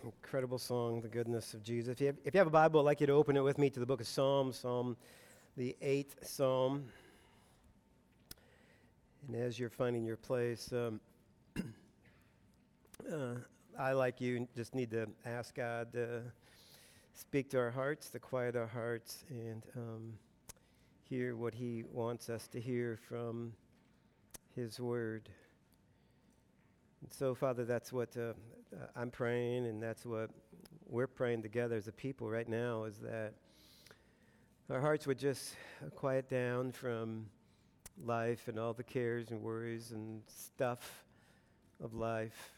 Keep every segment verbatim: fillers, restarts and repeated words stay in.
Incredible song, The Goodness of Jesus. If you, have, if you have a Bible, I'd like you to open it with me to the book of Psalms, Psalm, the eighth Psalm. And as you're finding your place, um, uh, I, like you, just need to ask God to speak to our hearts, to quiet our hearts, and um, hear what He wants us to hear from His Word. And so, Father, that's what uh, I'm praying, and that's what we're praying together as a people right now, is that our hearts would just quiet down from life and all the cares and worries and stuff of life,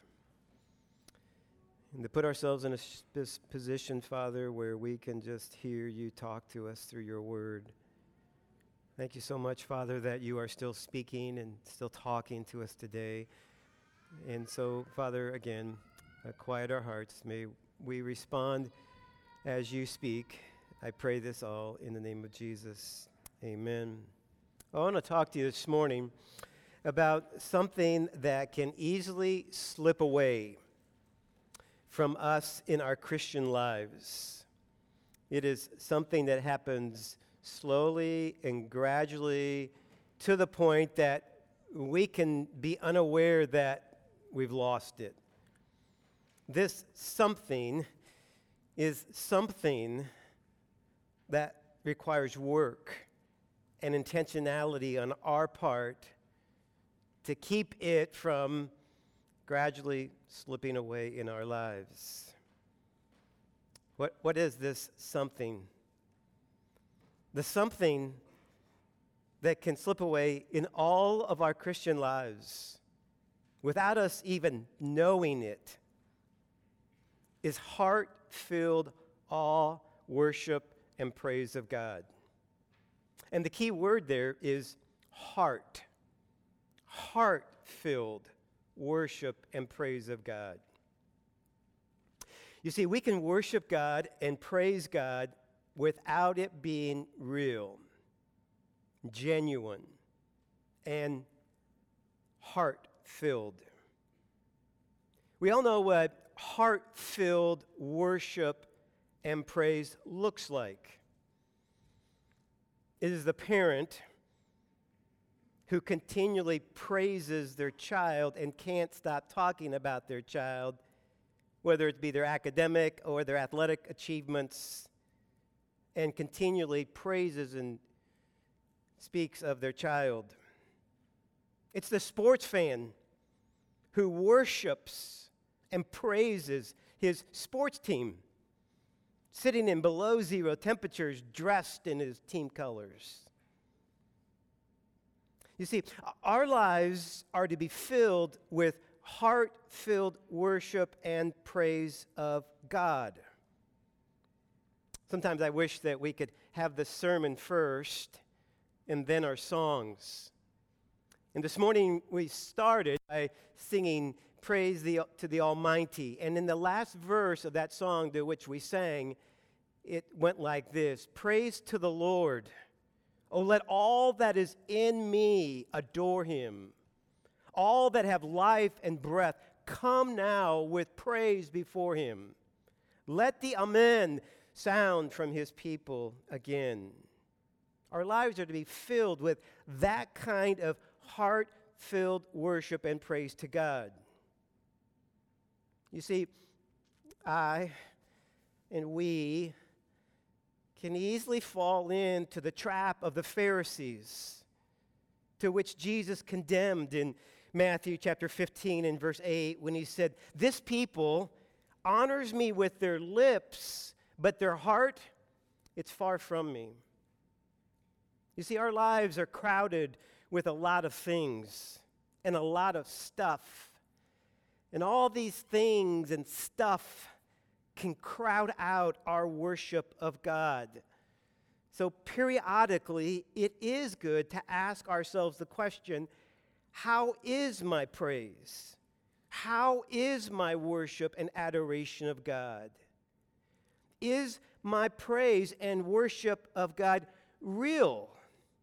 and to put ourselves in a sh- position, Father, where we can just hear You talk to us through Your Word. Thank You so much, Father, that You are still speaking and still talking to us today. And so, Father, again, uh, quiet our hearts. May we respond as You speak. I pray this all in the name of Jesus. Amen. I want to talk to you this morning about something that can easily slip away from us in our Christian lives. It is something that happens slowly and gradually to the point that we can be unaware that we've lost it. This something is something that requires work and intentionality on our part to keep it from gradually slipping away in our lives. What, what is this something? The something that can slip away in all of our Christian lives without us even knowing it is heart-filled awe, worship, and praise of God. And the key word there is heart. Heart-filled worship and praise of God. You see, we can worship God and praise God without it being real, genuine, and heart-filled. We all know what heart-filled worship and praise looks like. It is the parent who continually praises their child and can't stop talking about their child, whether it be their academic or their athletic achievements, and continually praises and speaks of their child. It's the sports fan who worships and praises his sports team, sitting in below zero temperatures, dressed in his team colors. You see, our lives are to be filled with heart-filled worship and praise of God. Sometimes I wish that we could have the sermon first and then our songs. And this morning we started by singing Praise the, to the Almighty. And in the last verse of that song to which we sang, it went like this: Praise to the Lord. Oh, let all that is in me adore Him. All that have life and breath, come now with praise before Him. Let the Amen sound from His people again. Our lives are to be filled with that kind of heart-filled worship and praise to God. You see, I and we can easily fall into the trap of the Pharisees, to which Jesus condemned in Matthew chapter fifteen and verse eight when He said, "This people honors me with their lips, but their heart, it's far from me." You see, our lives are crowded with a lot of things and a lot of stuff. And all these things and stuff can crowd out our worship of God. So periodically, it is good to ask ourselves the question, how is my praise? How is my worship and adoration of God? Is my praise and worship of God real?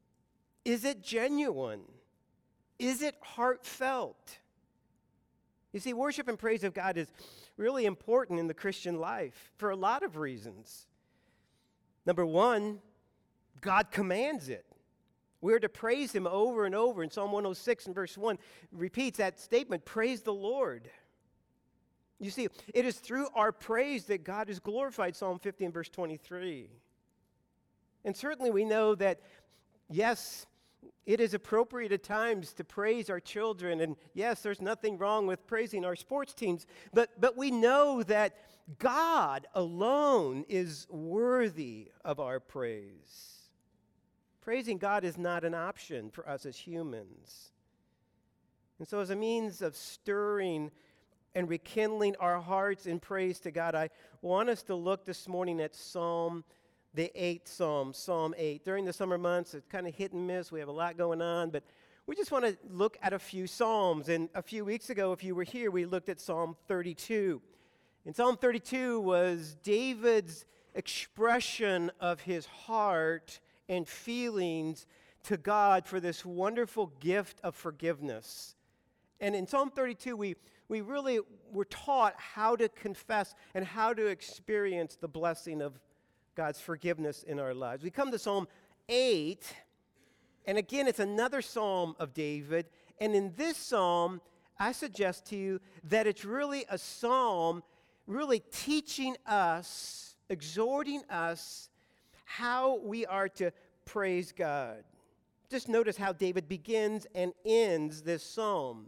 Is it genuine? Is it heartfelt? You see, worship and praise of God is really important in the Christian life for a lot of reasons. Number one, God commands it. We're to praise him over and over. In Psalm one oh six and verse one repeats that statement, praise the Lord. You see, it is through our praise that God is glorified, Psalm fifty and verse twenty-three. And certainly we know that, yes, it is appropriate at times to praise our children. And yes, there's nothing wrong with praising our sports teams. But, but we know that God alone is worthy of our praise. Praising God is not an option for us as humans. And so as a means of stirring and rekindling our hearts in praise to God, I want us to look this morning at Psalm, the eighth Psalm, Psalm eight. During the summer months, it's kind of hit and miss. We have a lot going on, but we just want to look at a few Psalms. And a few weeks ago, if you were here, we looked at Psalm thirty-two. And Psalm thirty-two was David's expression of his heart and feelings to God for this wonderful gift of forgiveness. And in Psalm thirty-two, we, we really were taught how to confess and how to experience the blessing of God's forgiveness in our lives. We come to Psalm eight, and again, it's another psalm of David. And in this psalm, I suggest to you that it's really a psalm really teaching us, exhorting us, how we are to praise God. Just notice how David begins and ends this psalm.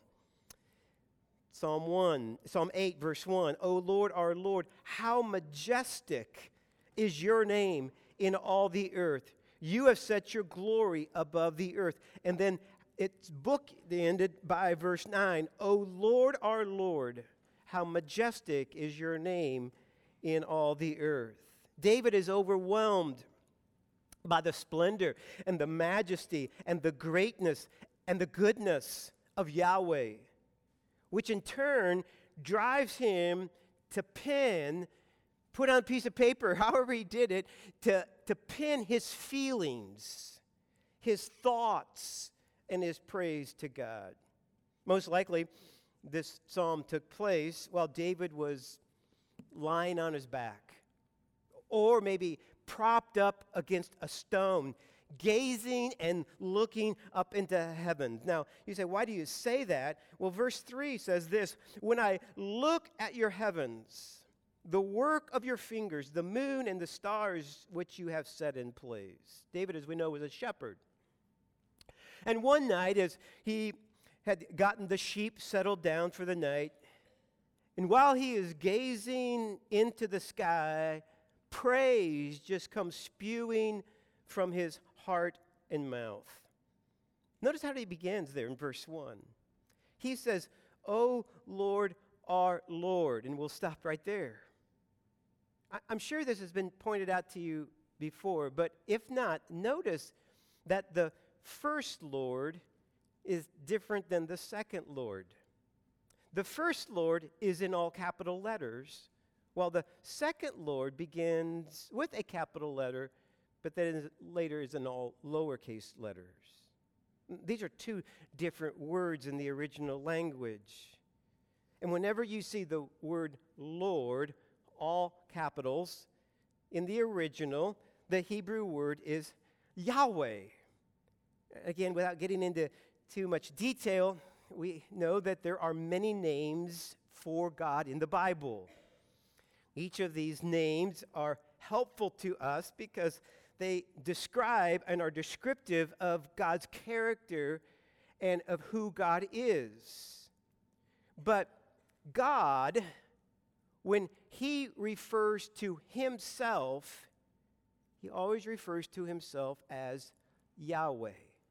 Psalm one, Psalm eight, verse one. O Lord, our Lord, how majestic is your name in all the earth. You have set your glory above the earth. And then it's bookended by verse nine. O Lord, our Lord, how majestic is your name in all the earth. David is overwhelmed by the splendor and the majesty and the greatness and the goodness of Yahweh, which in turn drives him to pen, put on a piece of paper, however he did it, to, to pen his feelings, his thoughts, and his praise to God. Most likely, this psalm took place while David was lying on his back, or maybe propped up against a stone, gazing and looking up into heaven. Now, you say, why do you say that? Well, verse three says this, when I look at your heavens, the work of your fingers, the moon and the stars which you have set in place. David, as we know, was a shepherd. And one night, as he had gotten the sheep settled down for the night, and while he is gazing into the sky, praise just comes spewing from his heart and mouth. Notice how he begins there in verse one. He says, O Lord, our Lord. And we'll stop right there. I- I'm sure this has been pointed out to you before, but if not, notice that the first Lord is different than the second Lord. The first Lord is in all capital letters, while the second Lord begins with a capital letter, but then is, later is in all lowercase letters. These are two different words in the original language. And whenever you see the word Lord, all capitals, in the original, the Hebrew word is Yahweh. Again, without getting into too much detail, we know that there are many names for God in the Bible. Each of these names are helpful to us because they describe and are descriptive of God's character and of who God is. But God, when he refers to himself, he always refers to himself as Yahweh,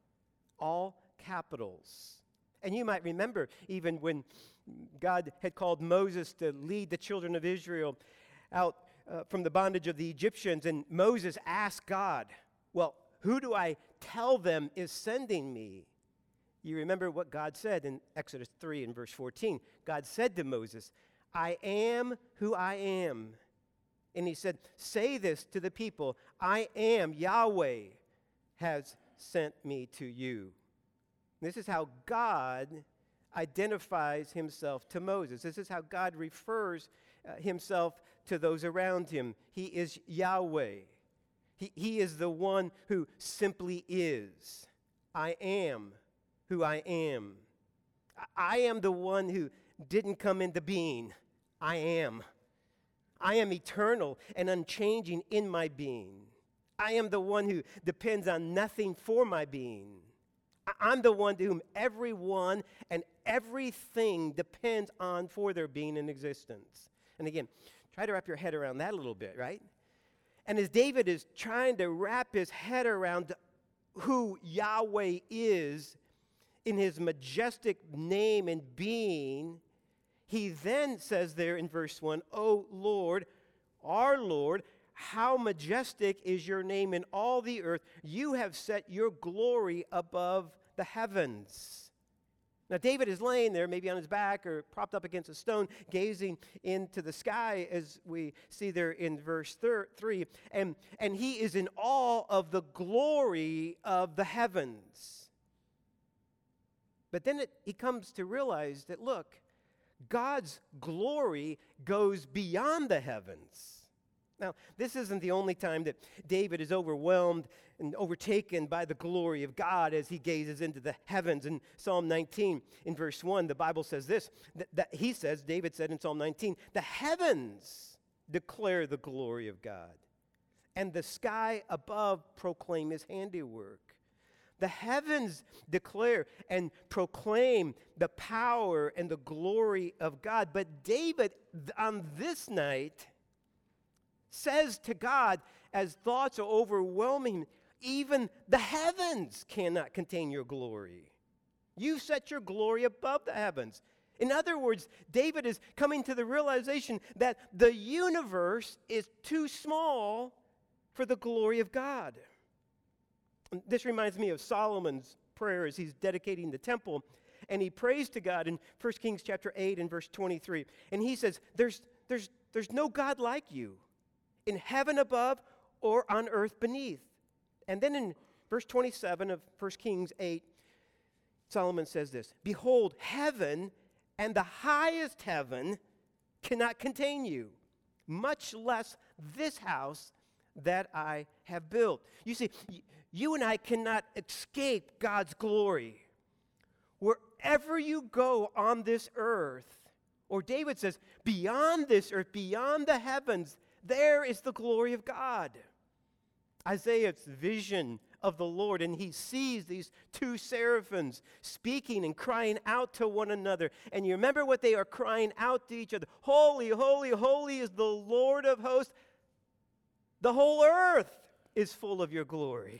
all capitals. And you might remember even when God had called Moses to lead the children of Israel out uh, from the bondage of the Egyptians, and Moses asked God, well, who do I tell them is sending me? You remember what God said in Exodus three and verse fourteen. God said to Moses, I am who I am. And he said, say this to the people, I am Yahweh has sent me to you. This is how God identifies himself to Moses. This is how God refers uh, himself to those around him. He is Yahweh. He, he is the one who simply is. I am who I am. I, I am the one who didn't come into being. I am. I am eternal and unchanging in my being. I am the one who depends on nothing for my being. I'm the one to whom everyone and everything depends on for their being in existence. And again, try to wrap your head around that a little bit, right? And as David is trying to wrap his head around who Yahweh is in his majestic name and being, he then says there in verse one, "O Lord, our Lord, how majestic is your name in all the earth. You have set your glory above the heavens." Now, David is laying there, maybe on his back or propped up against a stone, gazing into the sky, as we see there in verse thir- three. And, and he is in awe of the glory of the heavens. But then it, he comes to realize that, look, God's glory goes beyond the heavens. Now, this isn't the only time that David is overwhelmed and overtaken by the glory of God as he gazes into the heavens. In Psalm nineteen, in verse one, the Bible says this, that, that he says, David said in Psalm nineteen, "The heavens declare the glory of God, and the sky above proclaim his handiwork." The heavens declare and proclaim the power and the glory of God. But David, on this night, says to God, as thoughts are overwhelming him, even the heavens cannot contain your glory. You set your glory above the heavens. In other words, David is coming to the realization that the universe is too small for the glory of God. This reminds me of Solomon's prayer as he's dedicating the temple, and he prays to God in First Kings chapter eight and verse twenty-three. And he says, there's, there's, there's no God like you in heaven above or on earth beneath. And then in verse twenty-seven of First Kings eight, Solomon says this, "Behold, heaven and the highest heaven cannot contain you, much less this house that I have built." You see, you and I cannot escape God's glory. Wherever you go on this earth, or David says, beyond this earth, beyond the heavens, there is the glory of God. Isaiah's vision of the Lord, and he sees these two seraphims speaking and crying out to one another. And you remember what they are crying out to each other. "Holy, holy, holy is the Lord of hosts. The whole earth is full of your glory."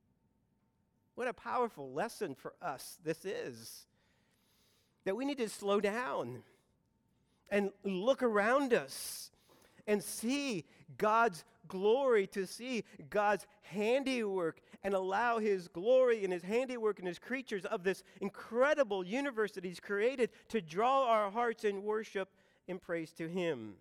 What a powerful lesson for us this is. That we need to slow down and look around us and see God's glory, to see God's handiwork, and allow his glory and his handiwork and his creatures of this incredible universe that he's created to draw our hearts in worship and praise to him.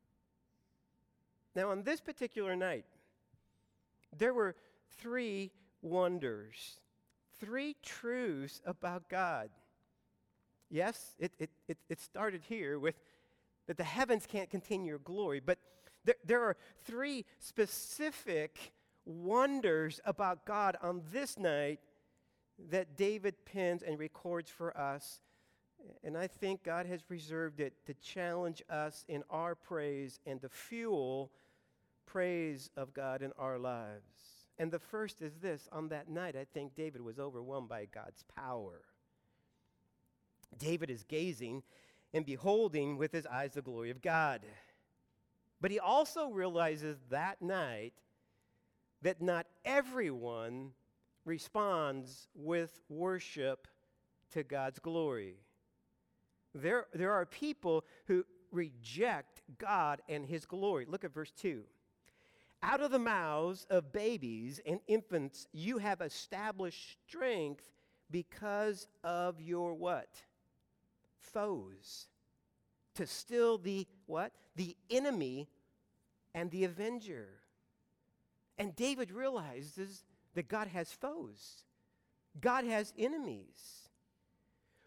Now, on this particular night, there were three wonders, three truths about God. Yes, it, it, it, it started here with that the heavens can't contain your glory, but there, there are three specific wonders about God on this night that David pens and records for us. And I think God has reserved it to challenge us in our praise and to fuel praise of God in our lives. And the first is this. On that night, I think David was overwhelmed by God's power. David is gazing and beholding with his eyes the glory of God. But he also realizes that night that not everyone responds with worship to God's glory. There, there are people who reject God and his glory. Look at verse two. "Out of the mouths of babies and infants you have established strength because of your" what? "Foes. To still the" what? "The enemy and the avenger." And David realizes that God has foes. God has enemies.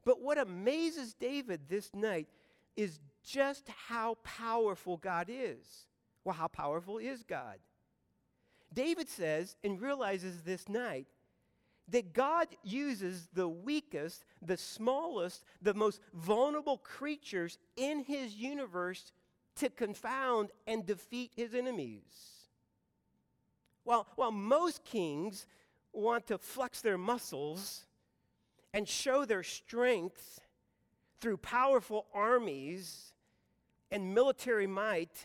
But what amazes David this night is just how powerful God is. Well, how powerful is God? David says and realizes this night that God uses the weakest, the smallest, the most vulnerable creatures in his universe to confound and defeat his enemies. While, while most kings want to flex their muscles and show their strength through powerful armies and military might,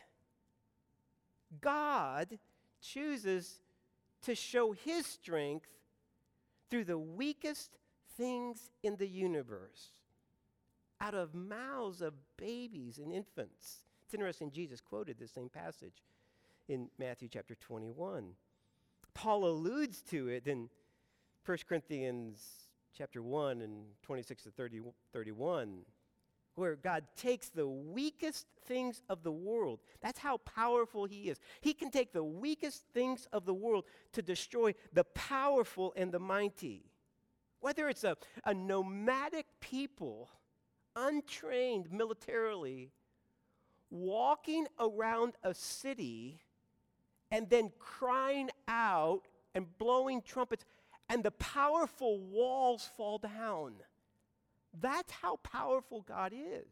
God chooses to show his strength through the weakest things in the universe, out of mouths of babies and infants. It's interesting, Jesus quoted this same passage in Matthew chapter twenty-one. Paul alludes to it in First Corinthians chapter one and twenty-six to thirty, thirty-one, where God takes the weakest things of the world. That's how powerful he is. He can take the weakest things of the world to destroy the powerful and the mighty. Whether it's a, a nomadic people, untrained militarily, walking around a city and then crying out and blowing trumpets, and the powerful walls fall down. That's how powerful God is.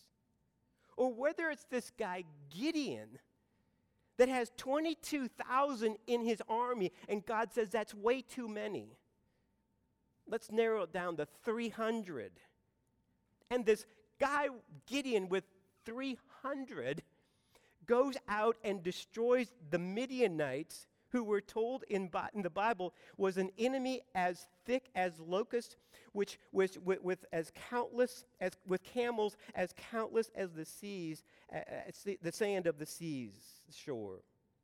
Or whether it's this guy Gideon that has twenty-two thousand in his army, and God says that's way too many. Let's narrow it down to three hundred. And this guy Gideon with three hundred goes out and destroys the Midianites, who we're told in, Bi- in the Bible was an enemy as thick as locusts, which was with, with as countless as with camels as countless as the seas, uh, uh, the sand of the seas shore.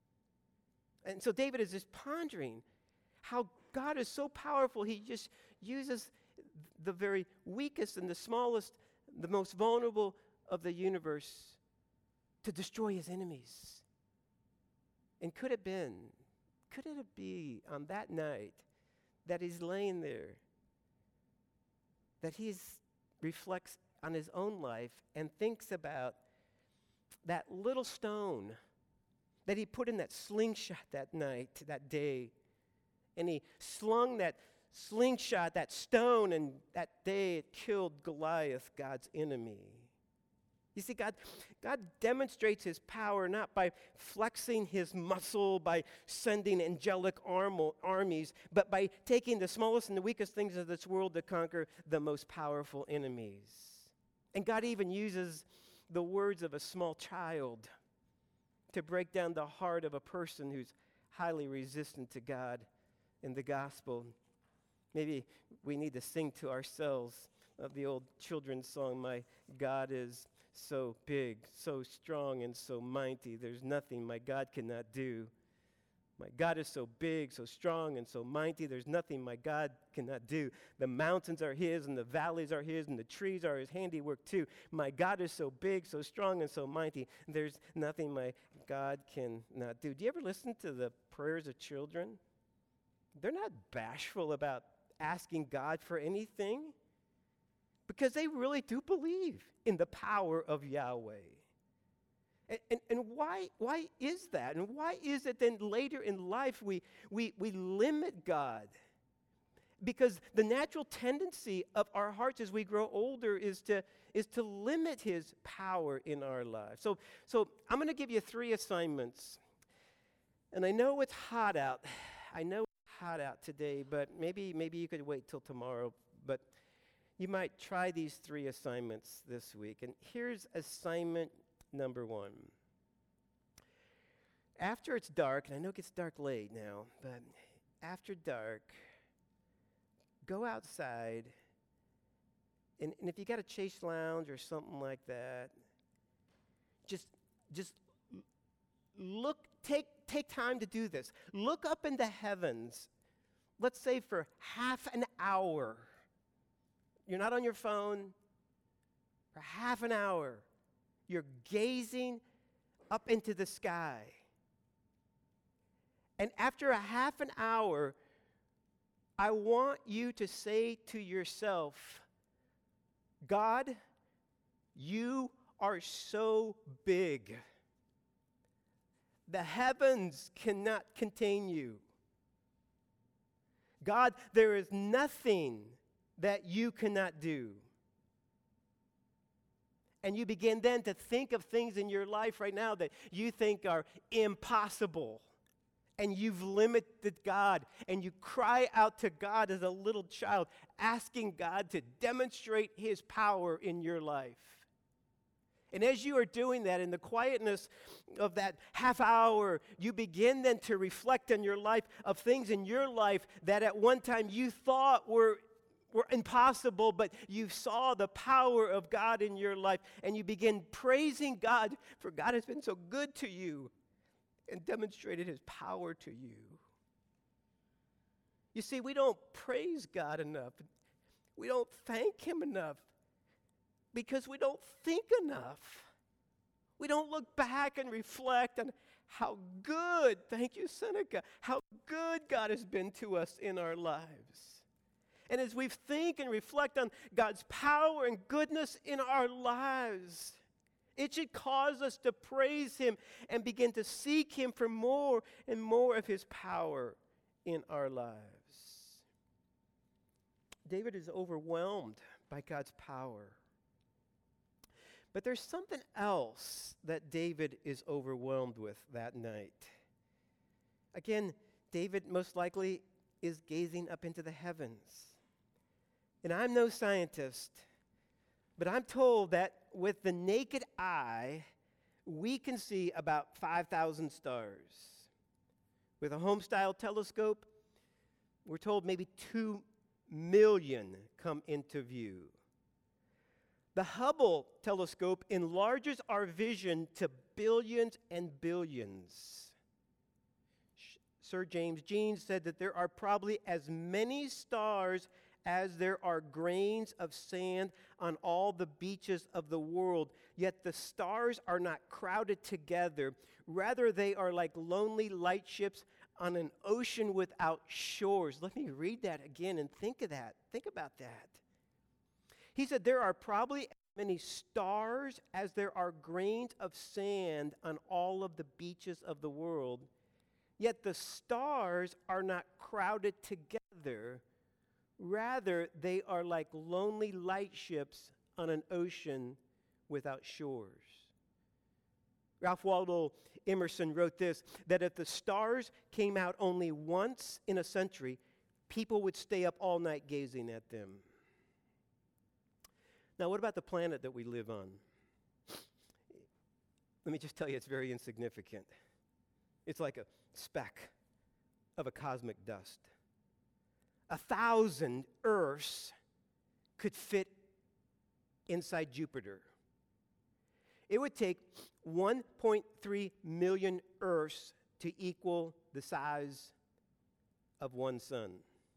And so David is just pondering how God is so powerful. He just uses the very weakest and the smallest, the most vulnerable of the universe to destroy his enemies. And could it been, could it be on that night that he's laying there, that he reflects on his own life and thinks about that little stone that he put in that slingshot that night, that day, and he slung that slingshot, that stone, and that day it killed Goliath, God's enemy. You see, God, God demonstrates his power not by flexing his muscle, by sending angelic armo- armies, but by taking the smallest and the weakest things of this world to conquer the most powerful enemies. And God even uses the words of a small child to break down the heart of a person who's highly resistant to God in the gospel. Maybe we need to sing to ourselves of the old children's song, "My God is so big, so strong, and so mighty. There's nothing my God cannot do. My God is so big, so strong, and so mighty. There's nothing my God cannot do. The mountains are his, and the valleys are his, and the trees are his handiwork too. My God is so big, so strong, and so mighty. There's nothing my God cannot do." Do you ever listen to the prayers of children? They're not bashful about asking God for anything, because they really do believe in the power of Yahweh. And, and, and why, why is that? And why is it then later in life we, we, we limit God? Because the natural tendency of our hearts as we grow older is to, is to limit his power in our lives. So, so I'm going to give you three assignments. And I know it's hot out. I know it's hot out today, but maybe, maybe you could wait till tomorrow. But you might try these three assignments this week. And here's assignment number one. After it's dark, and I know it gets dark late now, but after dark, go outside, and, and if you got a Chase Lounge or something like that, just just look, take take time to do this. Look up in the heavens, let's say for half an hour. You're not on your phone. For half an hour, you're gazing up into the sky. And after a half an hour, I want you to say to yourself, God, you are so big. The heavens cannot contain you. God, there is nothing that you cannot do. And you begin then to think of things in your life right now that you think are impossible. And you've limited God. And you cry out to God as a little child, asking God to demonstrate His power in your life. And as you are doing that, in the quietness of that half hour, you begin then to reflect on your life of things in your life that at one time you thought were were impossible, but you saw the power of God in your life, and you begin praising God, for God has been so good to you and demonstrated His power to you. You see, we don't praise God enough. We don't thank Him enough because we don't think enough. We don't look back and reflect on how good, thank you, Seneca, how good God has been to us in our lives. And as we think and reflect on God's power and goodness in our lives, it should cause us to praise Him and begin to seek Him for more and more of His power in our lives. David is overwhelmed by God's power. But there's something else that David is overwhelmed with that night. Again, David most likely is gazing up into the heavens. And I'm no scientist, but I'm told that with the naked eye, we can see about five thousand stars. With a home-style telescope, we're told maybe two million come into view. The Hubble telescope enlarges our vision to billions and billions. Sir James Jeans said that there are probably as many stars as there are grains of sand on all the beaches of the world, yet the stars are not crowded together. Rather, they are like lonely lightships on an ocean without shores. Let me read that again and think of that. Think about that. He said there are probably as many stars as there are grains of sand on all of the beaches of the world, yet the stars are not crowded together. Rather, they are like lonely lightships on an ocean without shores. Ralph Waldo Emerson wrote this, that if the stars came out only once in a century, people would stay up all night gazing at them. Now, what about the planet that we live on? Let me just tell you, it's very insignificant. It's like a speck of a cosmic dust. A thousand Earths could fit inside Jupiter. It would take one point three million Earths to equal the size of one sun.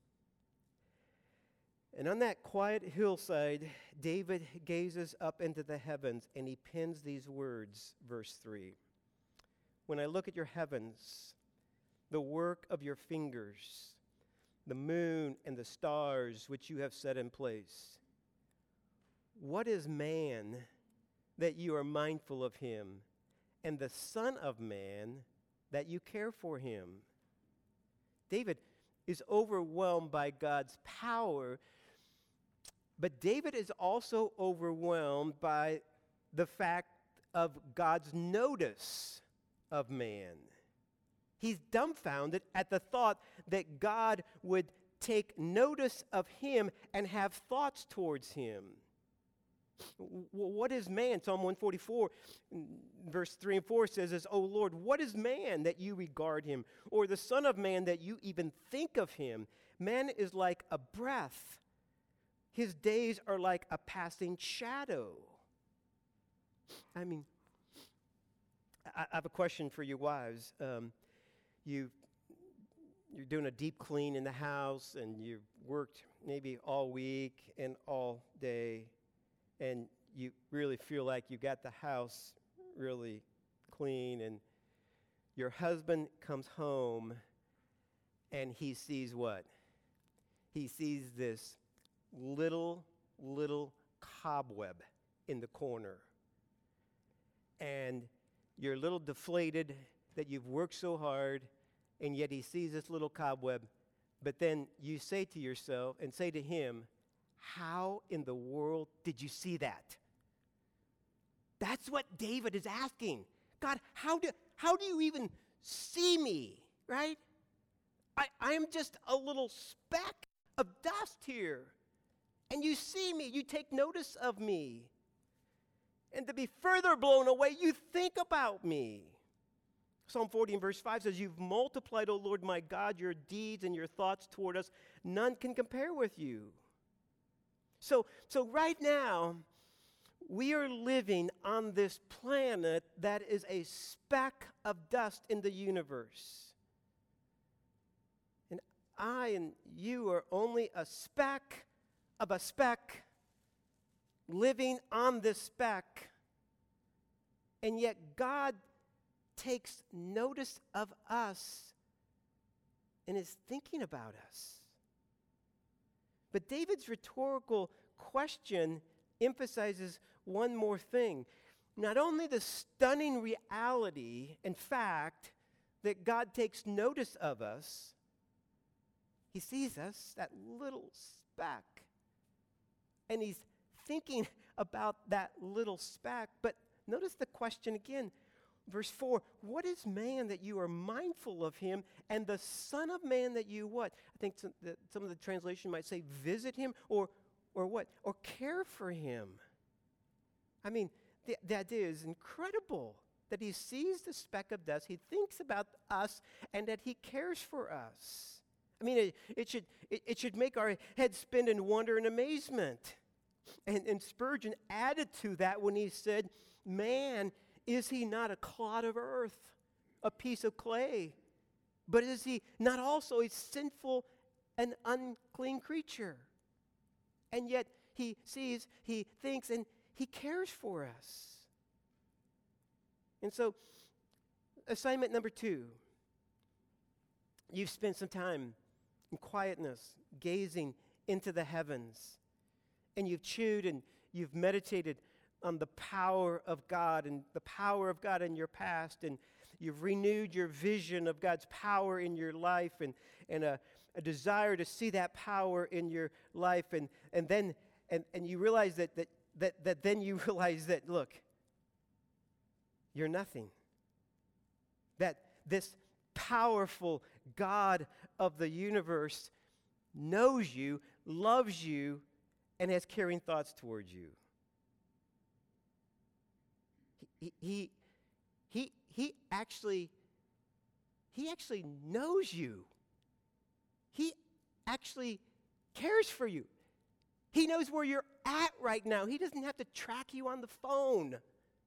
And on that quiet hillside, David gazes up into the heavens and he pens these words, verse three. When I look at your heavens, the work of your fingers, the moon and the stars which you have set in place. What is man that you are mindful of him, and the Son of Man that you care for him? David is overwhelmed by God's power, but David is also overwhelmed by the fact of God's notice of man. He's dumbfounded at the thought that God would take notice of him and have thoughts towards him. W- what is man? Psalm one forty-four, verse three and four says this, O Lord, what is man that you regard him? Or the son of man that you even think of him? Man is like a breath. His days are like a passing shadow. I mean, I, I have a question for you wives. Um, You, you're doing a deep clean in the house, and you've worked maybe all week and all day, and you really feel like you got the house really clean, and your husband comes home, and he sees what? He sees this little, little cobweb in the corner. And you're a little deflated that you've worked so hard, and yet he sees this little cobweb. But then you say to yourself and say to him, how in the world did you see that? That's what David is asking. God, how do, how do you even see me, right? I, I'm just a little speck of dust here. And you see me, you take notice of me. And to be further blown away, you think about me. Psalm forty and verse five says, you've multiplied, O Lord my God, your deeds and your thoughts toward us. None can compare with you. So, so right now, we are living on this planet that is a speck of dust in the universe. And I and you are only a speck of a speck living on this speck. And yet God takes notice of us and is thinking about us. But David's rhetorical question emphasizes one more thing. Not only the stunning reality and fact that God takes notice of us, he sees us, that little speck, and he's thinking about that little speck. But notice the question again. Verse four, what is man that you are mindful of him, and the son of man that you what? I think some, the, some of the translation might say visit him, or or what? Or care for him. I mean, the, the idea is incredible that he sees the speck of dust, he thinks about us, and that he cares for us. I mean, it, it should it, it should make our head spin in wonder and amazement. And, and Spurgeon added to that when he said, man, is he not a clod of earth, a piece of clay? But is he not also a sinful and unclean creature? And yet he sees, he thinks, and he cares for us. And so, assignment number two, you've spent some time in quietness, gazing into the heavens, and you've chewed and you've meditated on the power of God and the power of God in your past, and you've renewed your vision of God's power in your life, and, and a, a desire to see that power in your life, and, and then and, and you realize that, that that that then you realize that, look, you're nothing. That this powerful God of the universe knows you, loves you, and has caring thoughts towards you. He, he, he, he actually, he actually knows you. He actually cares for you. He knows where you're at right now. He doesn't have to track you on the phone.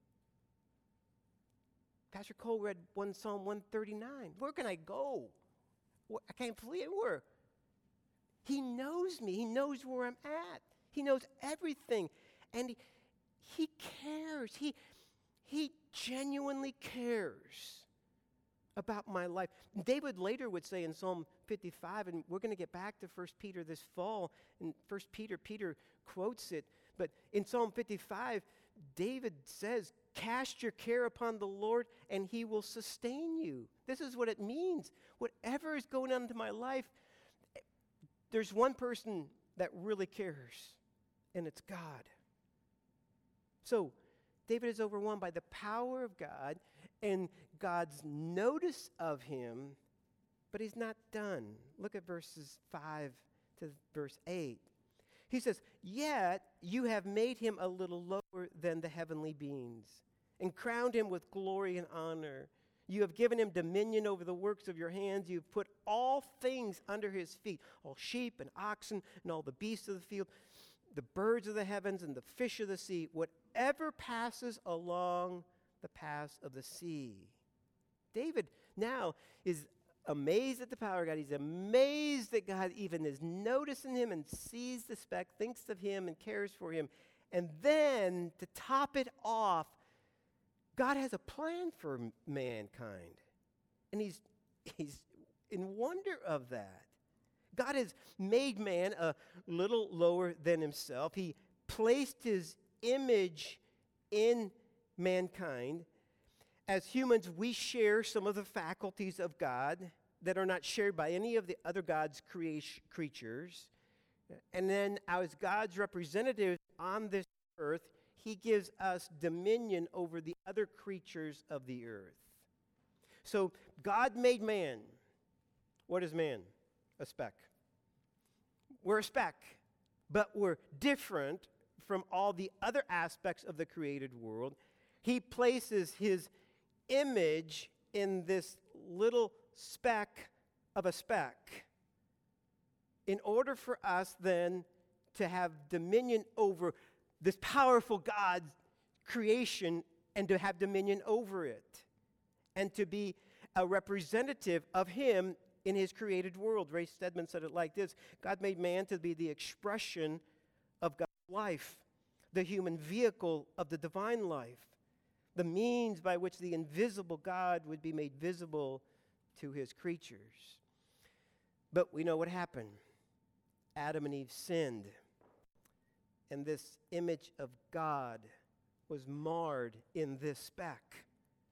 Pastor Cole read one Psalm one thirty-nine. Where can I go? I can't flee anywhere. He knows me. He knows where I'm at. He knows everything. And he, he cares. He He genuinely cares about my life. David later would say in Psalm fifty-five, and we're going to get back to First Peter this fall. In First Peter, Peter quotes it. But in Psalm fifty-five, David says, cast your care upon the Lord, and he will sustain you. This is what it means. Whatever is going on in my life, there's one person that really cares, and it's God. So, David is overwhelmed by the power of God and God's notice of him, but he's not done. Look at verses five to verse eight. He says, yet you have made him a little lower than the heavenly beings and crowned him with glory and honor. You have given him dominion over the works of your hands. You've put all things under his feet, all sheep and oxen and all the beasts of the field, the birds of the heavens and the fish of the sea, whatever passes along the paths of the sea. David now is amazed at the power of God. He's amazed that God even is noticing him and sees the speck, thinks of him and cares for him. And then, to top it off, God has a plan for mankind. And he's, he's in wonder of that. God has made man a little lower than himself. He placed his image in mankind. As humans, we share some of the faculties of God that are not shared by any of the other God's creation, creatures. And then as God's representatives on this earth, he gives us dominion over the other creatures of the earth. So God made man. What is man? A speck. We're a speck, but we're different from all the other aspects of the created world. He places his image in this little speck of a speck in order for us then to have dominion over this powerful God's creation and to have dominion over it and to be a representative of him in his created world. Ray Stedman said it like this: God made man to be the expression of God's life, the human vehicle of the divine life, the means by which the invisible God would be made visible to his creatures. But we know what happened. Adam and Eve sinned, and this image of God was marred in this speck.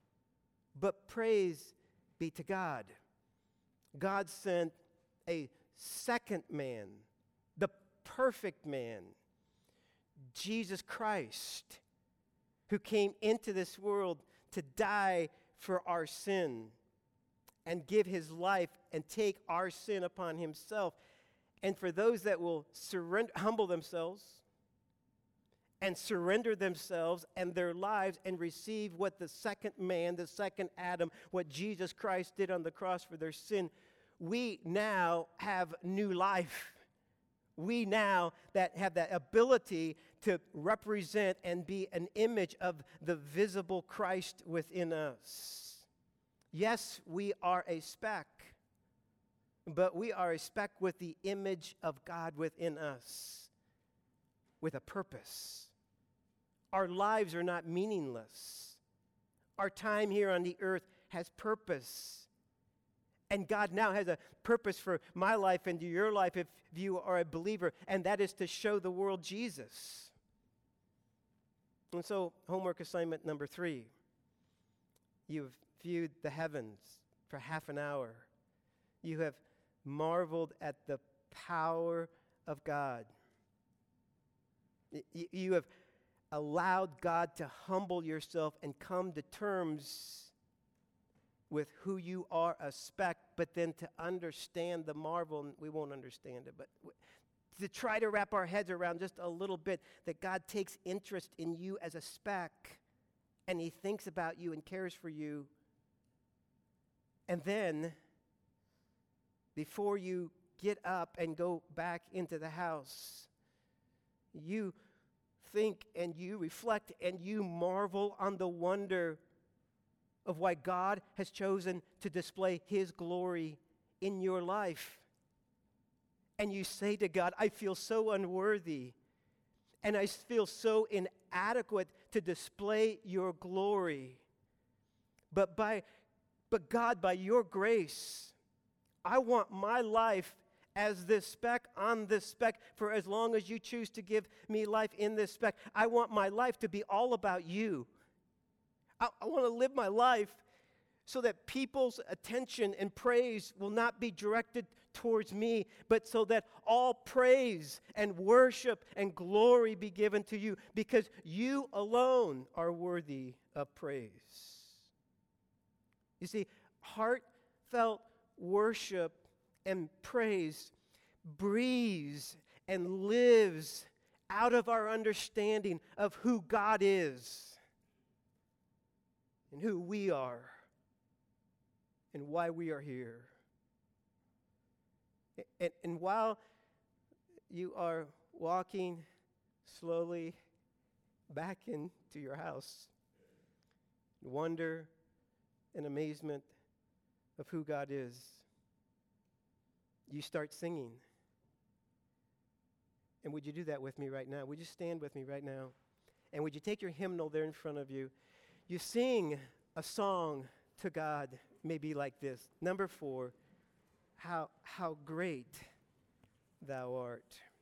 But praise be to God. God sent a second man, the perfect man, Jesus Christ, who came into this world to die for our sin and give his life and take our sin upon himself. And for those that will surrender, humble themselves and surrender themselves and their lives and receive what the second man, the second Adam, what Jesus Christ did on the cross for their sin, we now have new life. We now that have that ability to represent and be an image of the visible Christ within us. Yes, we are a speck, but we are a speck with the image of God within us, with a purpose. Our lives are not meaningless. Our time here on the earth has purpose. And God now has a purpose for my life and your life if you are a believer, and that is to show the world Jesus. And so, homework assignment number three. You've viewed the heavens for half an hour. You have marveled at the power of God. Y- you have allowed God to humble yourself and come to terms with who you are, a speck, but then to understand the marvel, and we won't understand it, but w- to try to wrap our heads around just a little bit that God takes interest in you as a speck, and he thinks about you and cares for you. And then, before you get up and go back into the house, you think and you reflect and you marvel on the wonder of why God has chosen to display his glory in your life. And you say to God, I feel so unworthy, and I feel so inadequate to display your glory. But by, but God, by your grace, I want my life as this speck on this speck for as long as you choose to give me life in this speck. I want my life to be all about you. I, I want to live my life so that people's attention and praise will not be directed towards me, but so that all praise and worship and glory be given to you, because you alone are worthy of praise. You see, heartfelt worship and praise breathes and lives out of our understanding of who God is and who we are and why we are here. And, and while you are walking slowly back into your house, wonder and amazement of who God is, you start singing. And would you do that with me right now? Would you stand with me right now? And would you take your hymnal there in front of you? You sing a song to God, maybe like this. Number four, how, how great thou art.